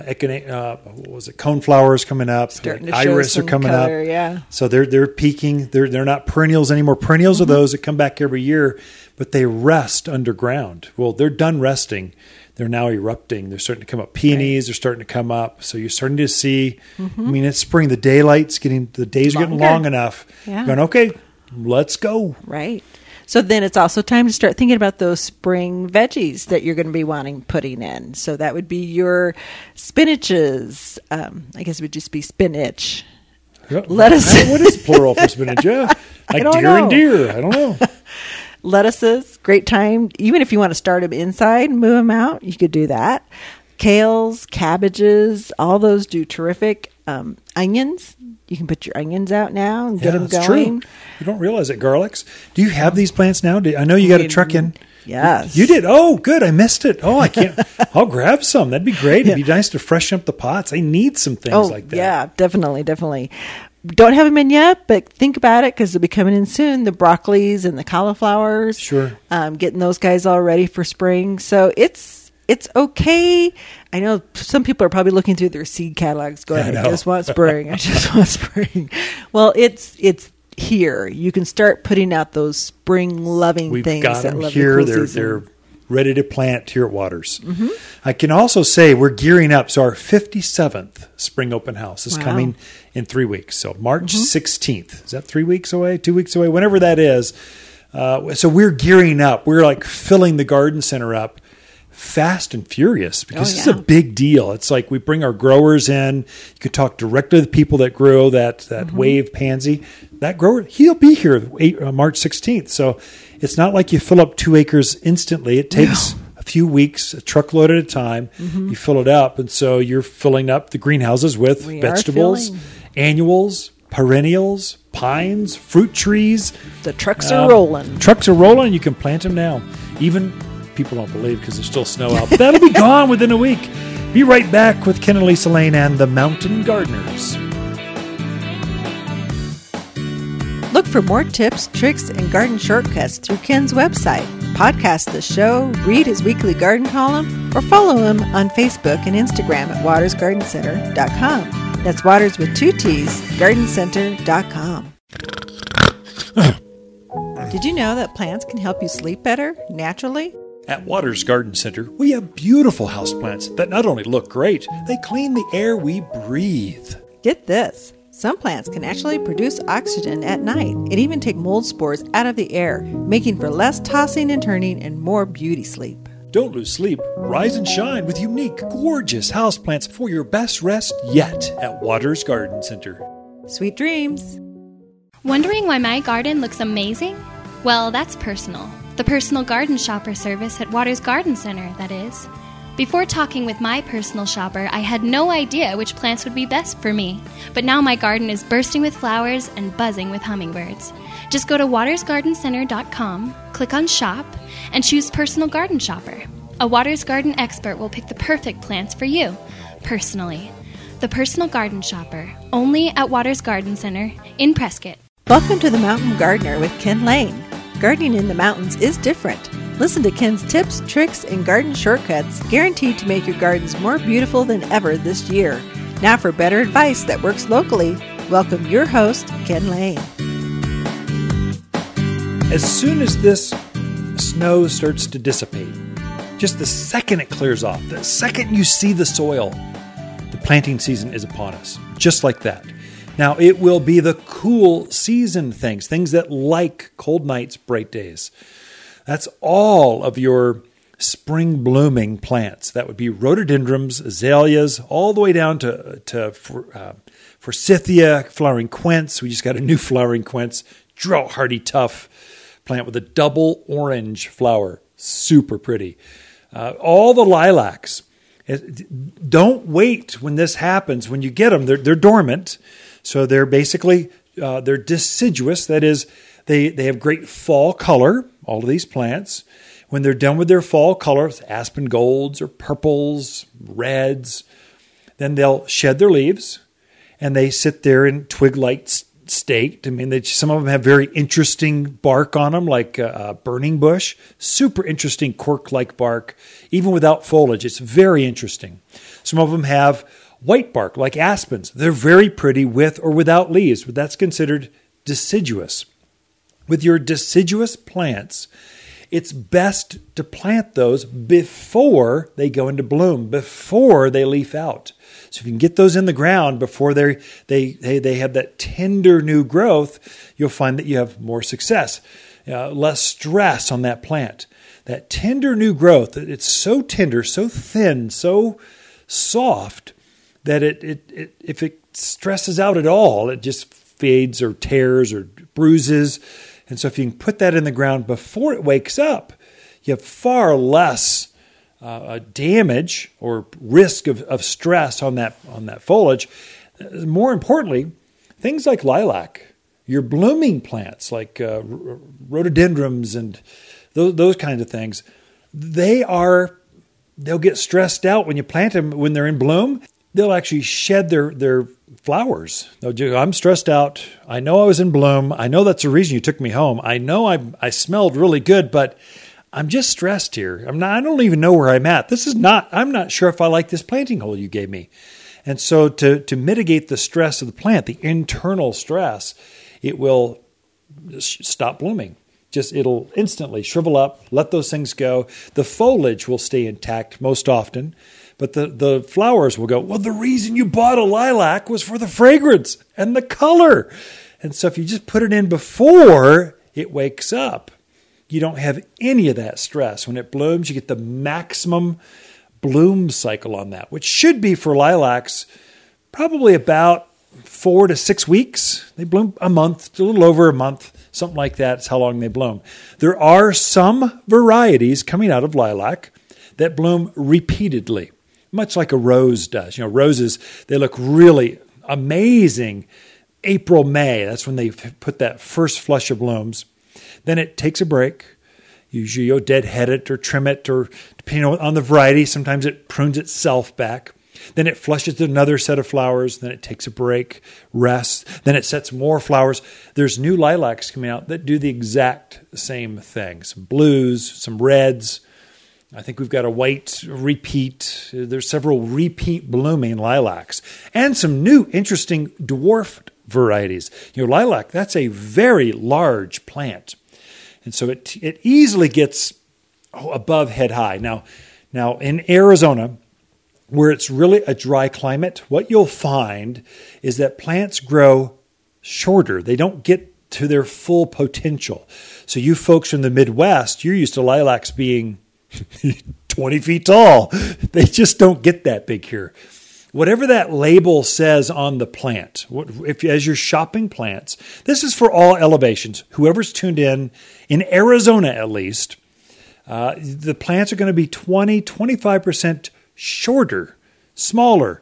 What was it? Coneflowers coming up. Iris are coming color, up. Yeah. So they're peaking. They're not perennials anymore. Perennials are those that come back every year, but they rest underground. Well, they're done resting. They're now erupting. They're starting to come up. Peonies are starting to come up. So you're starting to see, it's spring. The days are getting long enough. Yeah. Going, okay, let's go. Right. So then it's also time to start thinking about those spring veggies that you're going to be putting in. So that would be your spinaches. I guess it would just be spinach. Yep. Lettuce. What is plural for spinach? Yeah. Like deer and deer. I don't know. Lettuces, great time. Even if you want to start them inside and move them out, you could do that. Kales, cabbages, all those do terrific. Onions, you can put your onions out now and get them going. True. You don't realize it. Garlics. Do you have these plants now? I know you got a truck in. Yes. You did? Oh, good. I missed it. Oh, I can't. I'll grab some. That'd be great. It'd be nice to freshen up the pots. I need some things like that. Yeah, definitely. Don't have them in yet, but think about it because they'll be coming in soon. The broccolis and the cauliflowers. Sure. Getting those guys all ready for spring. So it's okay. I know some people are probably looking through their seed catalogs going, I just want spring. I just want spring. Well, it's here. You can start putting out those spring loving things. We've got that them love here. The cool They're ready to plant here at Waters. I can also say we're gearing up. So our 57th spring open house is coming in 3 weeks. So March 16th. Is that 3 weeks away? 2 weeks away? Whenever that is. So we're gearing up. We're like filling the garden center up fast and furious because this is a big deal. It's like we bring our growers in. You could talk directly to the people that grow that wave pansy. That grower, he'll be here March 16th. So It's not like you fill up 2 acres instantly. It takes a few weeks, a truckload at a time. You fill it up, and so you're filling up the greenhouses with vegetables, annuals, perennials, pines, fruit trees. The trucks are rolling. Trucks are rolling. You can plant them now. Even people don't believe because there's still snow out. But that'll be gone within a week. Be right back with Ken and Lisa Lane and the Mountain Gardeners. Look for more tips, tricks, and garden shortcuts through Ken's website. Podcast the show, read his weekly garden column, or follow him on Facebook and Instagram at watersgardencenter.com. That's Waters with 2 T's, gardencenter.com. Did you know that plants can help you sleep better naturally? At Waters Garden Center, we have beautiful houseplants that not only look great, they clean the air we breathe. Get this. Some plants can actually produce oxygen at night and even take mold spores out of the air, making for less tossing and turning and more beauty sleep. Don't lose sleep. Rise and shine with unique, gorgeous houseplants for your best rest yet at Waters Garden Center. Sweet dreams. Wondering why my garden looks amazing? Well, that's personal. The personal garden shopper service at Waters Garden Center, that is. Before talking with my personal shopper, I had no idea which plants would be best for me. But now my garden is bursting with flowers and buzzing with hummingbirds. Just go to watersgardencenter.com, click on Shop, and choose Personal Garden Shopper. A Waters Garden expert will pick the perfect plants for you, personally. The Personal Garden Shopper, only at Waters Garden Center in Prescott. Welcome to the Mountain Gardener with Ken Lane. Gardening in the mountains is different. Listen to Ken's tips, tricks, and garden shortcuts guaranteed to make your gardens more beautiful than ever this year. Now for better advice that works locally, welcome your host, Ken Lane. As soon as this snow starts to dissipate, just the second it clears off, the second you see the soil, the planting season is upon us, just like that. Now, it will be the cool season things that like cold nights, bright days. That's all of your spring blooming plants. That would be rhododendrons, azaleas, all the way down to forsythia, flowering quince. We just got a new flowering quince, drought hardy, tough plant with a double orange flower. Super pretty. All the lilacs. Don't wait when this happens. When you get them, they're dormant. So they're basically, they're deciduous. That is, they have great fall color, all of these plants. When they're done with their fall colors, aspen golds or purples, reds, then they'll shed their leaves and they sit there in twig-like state. I mean, some of them have very interesting bark on them, like a burning bush. Super interesting cork-like bark, even without foliage. It's very interesting. Some of them have white bark, like aspens. They're very pretty with or without leaves, but that's considered deciduous. With your deciduous plants, it's best to plant those before they go into bloom, before they leaf out. So if you can get those in the ground before they have that tender new growth, you'll find that you have more success, less stress on that plant. That tender new growth, it's so tender, so thin, so soft that if it stresses out at all, it just fades or tears or bruises. And so if you can put that in the ground before it wakes up, you have far less damage or risk of stress on that foliage. More importantly, things like lilac, your blooming plants like rhododendrons and those kinds of things, they'll get stressed out when you plant them when they're in bloom. They'll actually shed their flowers. I'm stressed out. I know I was in bloom. I know that's the reason you took me home. I know I smelled really good, but I'm just stressed here. I don't even know where I'm at. I'm not sure if I like this planting hole you gave me. And so to mitigate the stress of the plant, the internal stress, it will stop blooming. It'll instantly shrivel up, let those things go. The foliage will stay intact most often. But the flowers will go, well, the reason you bought a lilac was for the fragrance and the color. And so if you just put it in before it wakes up, you don't have any of that stress. When it blooms, you get the maximum bloom cycle on that, which should be for lilacs probably about 4 to 6 weeks. They bloom a month, a little over a month. something like that's how long they bloom. There are some varieties coming out of lilac that bloom repeatedly, much like a rose does. Roses, they look really amazing April, May. That's when they put that first flush of blooms. Then it takes a break. Usually you'll deadhead it or trim it, or depending on the variety, sometimes it prunes itself back. Then it flushes another set of flowers. Then it takes a break, rests. Then it sets more flowers. There's new lilacs coming out that do the exact same thing. Some blues, some reds. I think we've got a white repeat. There's several repeat blooming lilacs. And some new interesting dwarfed varieties. Lilac, that's a very large plant. And so it easily gets above head high. Now in Arizona, where it's really a dry climate, what you'll find is that plants grow shorter. They don't get to their full potential. So you folks from the Midwest, you're used to lilacs being 20 feet tall. They just don't get that big here. Whatever that label says on the plant, as you're shopping plants, this is for all elevations. Whoever's tuned in Arizona at least, the plants are going to be 25% shorter, smaller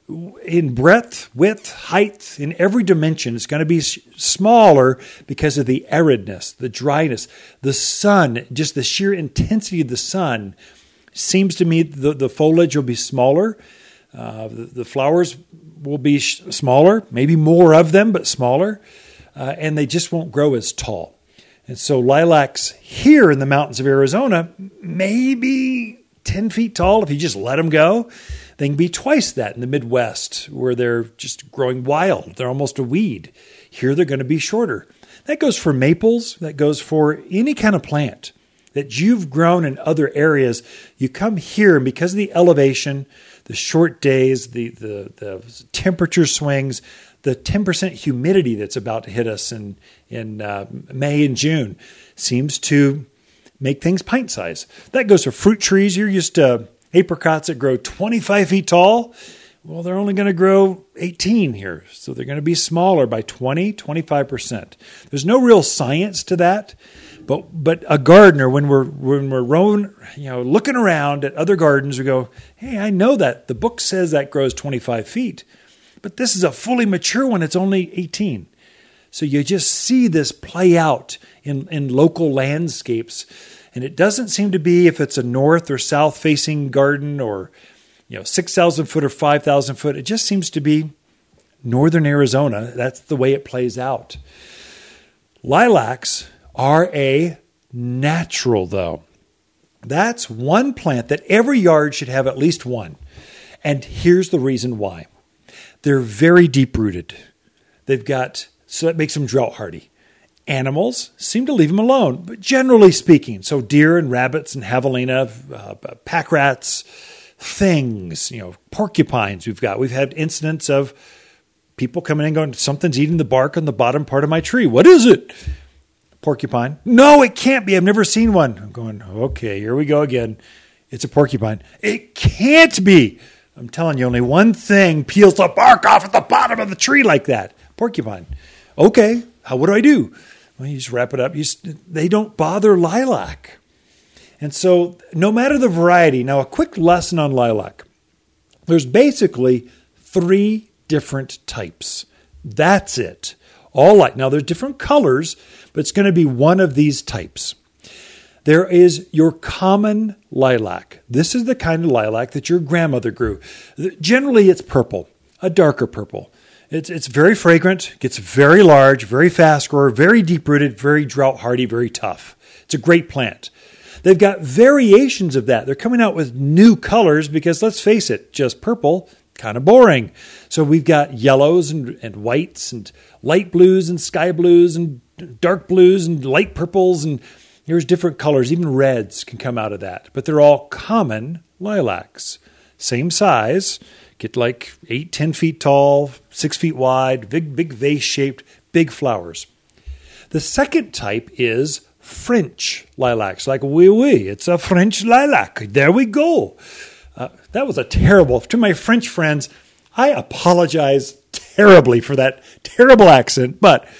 in breadth, width, height, in every dimension. It's going to be smaller because of the aridness, the dryness, the sun, just the sheer intensity of the sun. Seems to me the foliage will be smaller. The flowers will be smaller, maybe more of them, but smaller, and they just won't grow as tall. And so lilacs here in the mountains of Arizona, maybe 10 feet tall if you just let them go. They can be twice that in the Midwest where they're just growing wild. They're almost a weed. Here they're going to be shorter. That goes for maples. That goes for any kind of plant that you've grown in other areas. You come here, and because of the elevation, the short days, the temperature swings, the 10% humidity that's about to hit us in May and June seems to make things pint size. That goes for fruit trees. You're used to apricots that grow 25 feet tall. Well, they're only going to grow 18 here. So they're going to be smaller by 25%. There's no real science to that. But a gardener, when we're looking around at other gardens, we go, hey, I know that. The book says that grows 25 feet. But this is a fully mature one. It's only 18. So you just see this play out in local landscapes. And it doesn't seem to be if it's a north or south facing garden or 6,000 foot or 5,000 foot. It just seems to be northern Arizona. That's the way it plays out. Lilacs are a natural, though. That's one plant that every yard should have at least one. And here's the reason why. They're very deep-rooted. So that makes them drought hardy. Animals seem to leave them alone, but generally speaking, so deer and rabbits and javelina, pack rats, things, porcupines we've had incidents of people coming in going, something's eating the bark on the bottom part of my tree. What is it? Porcupine. No, it can't be. I've never seen one. I'm going, okay, here we go again. It's a porcupine. It can't be. I'm telling you, only one thing peels the bark off at the bottom of the tree like that. Porcupine. Okay, what do I do? Well, you just wrap it up. They don't bother lilac. And so no matter the variety, now a quick lesson on lilac. There's basically 3 different types. That's it. All light. Now there's different colors, but it's going to be one of these types. There is your common lilac. This is the kind of lilac that your grandmother grew. Generally, it's purple, a darker purple. It's very fragrant, gets very large, very fast grower, very deep-rooted, very drought-hardy, very tough. It's a great plant. They've got variations of that. They're coming out with new colors because, let's face it, just purple, kind of boring. So we've got yellows and whites and light blues and sky blues and dark blues and light purples, and here's different colors. Even reds can come out of that. But they're all common lilacs. Same size. Get like 8-10 feet tall, 6 feet wide, big vase-shaped, big flowers. The second type is French lilacs, like oui, it's a French lilac. There we go. That was to my French friends, I apologize terribly for that terrible accent, but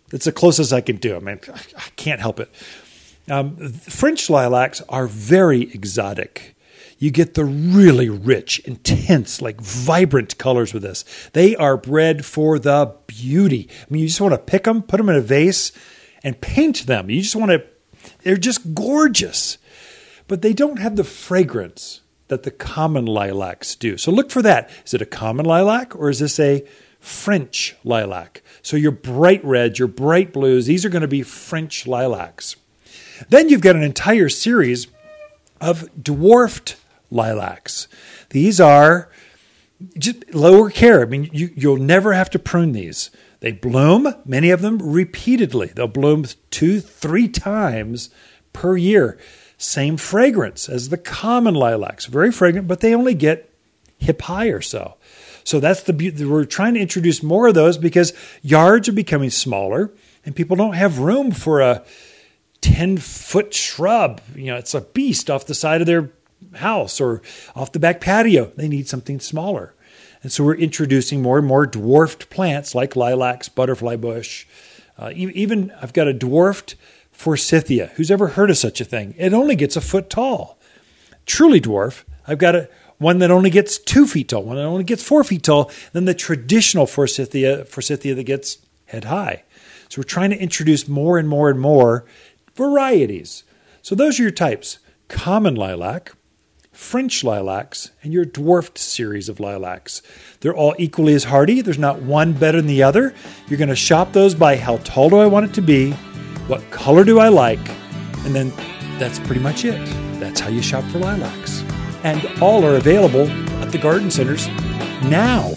It's the closest I can do. I mean, I can't help it. French lilacs are very exotic. You get the really rich, intense, like vibrant colors with this. They are bred for the beauty. I mean, you just want to pick them, put them in a vase, and paint them. You just want to, they're just gorgeous. But they don't have the fragrance that the common lilacs do. So look for that. Is it a common lilac or is this a French lilac? So your bright reds, your bright blues, these are going to be French lilacs. Then you've got an entire series of dwarfed lilacs. These are just lower care. I mean, you'll never have to prune these. They bloom, many of them repeatedly. They'll bloom 2-3 times per year. Same fragrance as the common lilacs. Very fragrant, but they only get hip high or so. So that's the beauty. We're trying to introduce more of those because yards are becoming smaller and people don't have room for a 10-foot shrub. You know, it's a beast off the side of their house or off the back patio. They need something smaller. And so we're introducing more and more dwarfed plants like lilacs, butterfly bush. Even I've got a dwarfed forsythia. Who's ever heard of such a thing? It only gets a foot tall. Truly dwarf. I've got one that only gets 2 feet tall, one that only gets 4 feet tall, then the traditional forsythia that gets head high. So we're trying to introduce more and more and more varieties. So those are your types: common lilac, French lilacs, and your dwarfed series of lilacs. They're all equally as hardy. There's not one better than the other. You're going to shop those by how tall do I want it to be, what color do I like, and then that's pretty much it. That's how you shop for lilacs. And all are available at the garden centers now.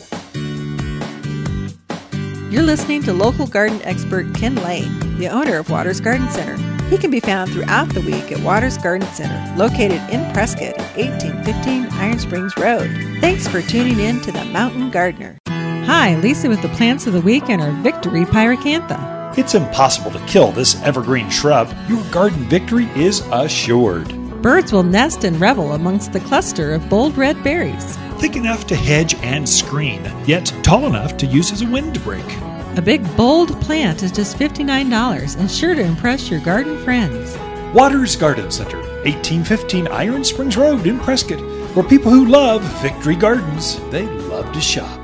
You're listening to local garden expert Ken Lane, the owner of Waters Garden Center. He can be found throughout the week at Waters Garden Center, located in Prescott at 1815 Iron Springs Road. Thanks for tuning in to The Mountain Gardener. Hi, Lisa with the plants of the week and our Victory Pyracantha. It's impossible to kill this evergreen shrub. Your garden victory is assured. Birds will nest and revel amongst the cluster of bold red berries. Thick enough to hedge and screen, yet tall enough to use as a windbreak. A big, bold plant is just $59 and sure to impress your garden friends. Waters Garden Center, 1815 Iron Springs Road in Prescott, where people who love Victory Gardens, they love to shop.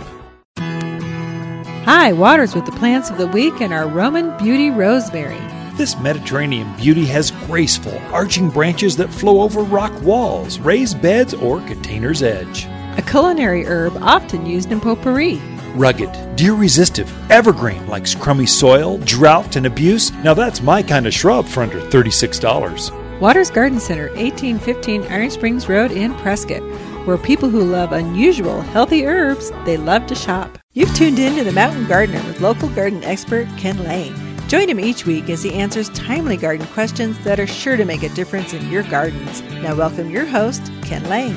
Hi, Waters with the plants of the week and our Roman Beauty Rosemary. This Mediterranean beauty has graceful, arching branches that flow over rock walls, raised beds, or container's edge. A culinary herb often used in potpourri. Rugged, deer-resistive, evergreen, likes crummy soil, drought, and abuse. Now that's my kind of shrub for under $36. Waters Garden Center, 1815 Iron Springs Road in Prescott, where people who love unusual, healthy herbs, they love to shop. You've tuned in to The Mountain Gardener with local garden expert Ken Lane. Join him each week as he answers timely garden questions that are sure to make a difference in your gardens. Now welcome your host, Ken Lane.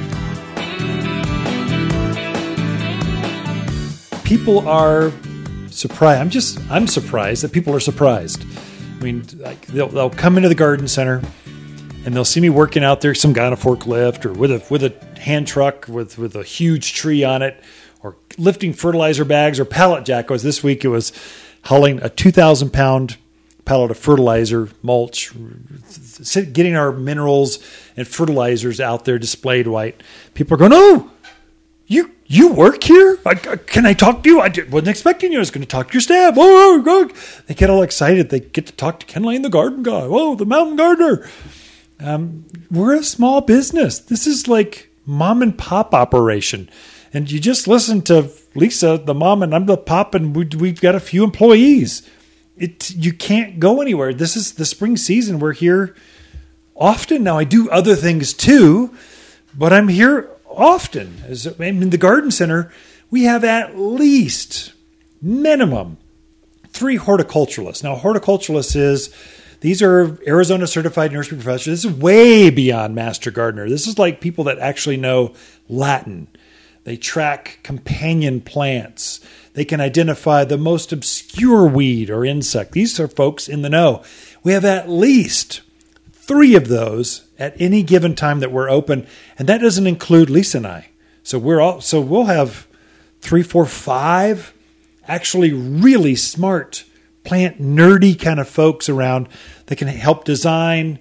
People are surprised. I'm surprised that people are surprised. I mean, like they'll come into the garden center and they'll see me working out there, some guy on a forklift or with a hand truck with a huge tree on it, or lifting fertilizer bags or pallet jack. This week it was hauling a 2,000-pound pallet of fertilizer, mulch, getting our minerals and fertilizers out there displayed white. People are going, "Oh, you work here? Can I talk to you? I wasn't expecting you. I was going to talk to your staff." Oh, they get all excited. They get to talk to Ken Lane, the garden guy. Oh, the mountain gardener. We're a small business. This is like mom and pop operation. And you just listen to Lisa, the mom, and I'm the pop, and we've got a few employees. You can't go anywhere. This is the spring season. We're here often. Now, I do other things too, but I'm here often. In the garden center, we have at least minimum 3 horticulturalists. Now, horticulturalists these are Arizona certified nursery professionals. This is way beyond master gardener. This is like people that actually know Latin. They track companion plants. They can identify the most obscure weed or insect. These are folks in the know. We have at least 3 of those at any given time that we're open, and that doesn't include Lisa and I. So we'll have 3, 4, 5 actually really smart plant nerdy kind of folks around that can help design,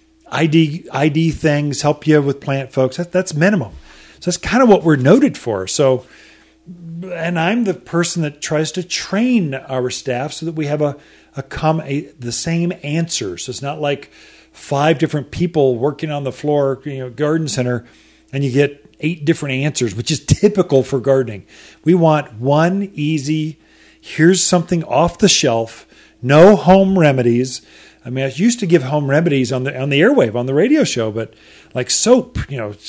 ID things, help you with plant folks. That's minimum. So that's kind of what we're noted for. So, and I'm the person that tries to train our staff so that we have the same answer. So it's not like 5 different people working on the floor, garden center, and you get 8 different answers, which is typical for gardening. We want one easy, here's something off the shelf, no home remedies. I mean, I used to give home remedies on the airwave, on the radio show, but like soap,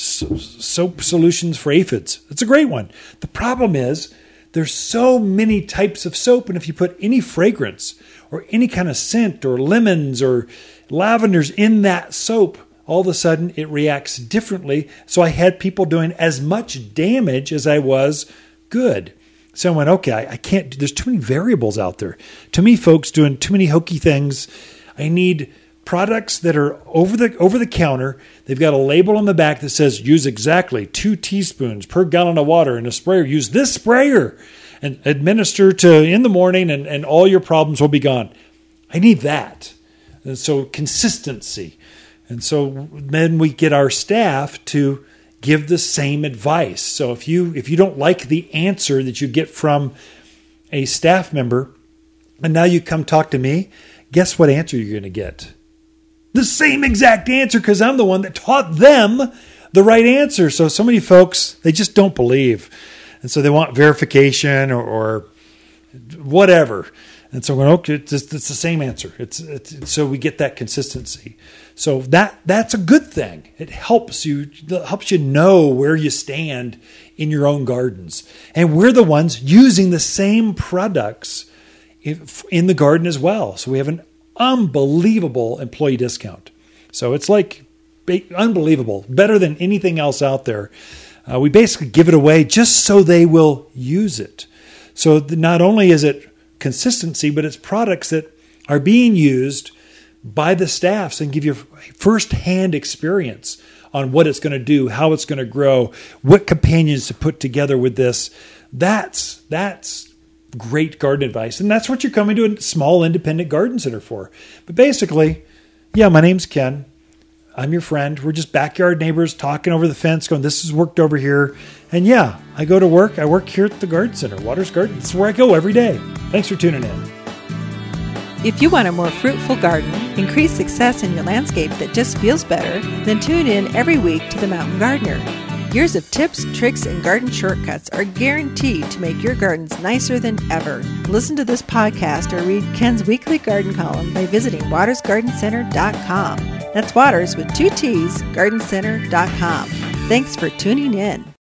soap solutions for aphids. It's a great one. The problem is there's so many types of soap, and if you put any fragrance or any kind of scent or lemons or lavenders in that soap, all of a sudden it reacts differently. So I had people doing as much damage as I was good. So I went, okay, I can't, there's too many variables out there. Too many folks doing too many hokey things. I need products that are over the counter. They've got a label on the back that says use exactly 2 teaspoons per gallon of water in a sprayer. Use this sprayer and administer in the morning and all your problems will be gone. I need that. And so consistency. And so then we get our staff to give the same advice. So if you don't like the answer that you get from a staff member, and now you come talk to me, guess what answer you're going to get? The same exact answer, because I'm the one that taught them the right answer. So many folks, they just don't believe. And so they want verification or whatever. And so we're okay, it's the same answer. It's so we get that consistency. So that's a good thing. It helps you know where you stand in your own gardens. And we're the ones using the same products in the garden as well. So we have an unbelievable employee discount. So it's like unbelievable, better than anything else out there. We basically give it away just so they will use it. So not only is it consistency, but it's products that are being used by the staffs and give you first-hand experience on what it's going to do, how it's going to grow, what companions to put together with this. That's great garden advice. And that's what you're coming to a small independent garden center for. But basically, my name's Ken. I'm your friend. We're just backyard neighbors talking over the fence, going, this has worked over here. And I go to work. I work here at the garden center, Waters Garden. It's where I go every day. Thanks for tuning in. If you want a more fruitful garden, increase success in your landscape that just feels better, then tune in every week to The Mountain Gardener. Years of tips, tricks, and garden shortcuts are guaranteed to make your gardens nicer than ever. Listen to this podcast or read Ken's weekly garden column by visiting watersgardencenter.com. That's Waters with 2 T's, gardencenter.com. Thanks for tuning in.